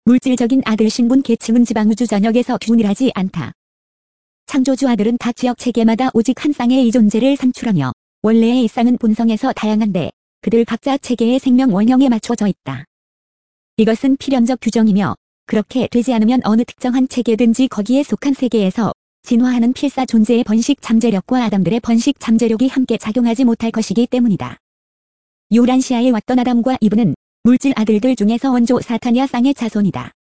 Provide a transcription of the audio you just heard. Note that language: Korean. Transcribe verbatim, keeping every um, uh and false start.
물질적인 아들 신분 계층은 지방우주 전역에서 균일하지 않다. 창조주 아들은 각 지역 체계마다 오직 한 쌍의 이 존재를 산출하며 원래의 이 쌍은 본성에서 다양한데 그들 각자 체계의 생명 원형에 맞춰져 있다. 이것은 필연적 규정이며 그렇게 되지 않으면 어느 특정한 체계든지 거기에 속한 세계에서 진화하는 필사 존재의 번식 잠재력과 아담들의 번식 잠재력이 함께 작용하지 못할 것이기 때문이다. 요란시아에 왔던 아담과 이브는 물질 아들들 중에서 원조 사탄야 쌍의 자손이다.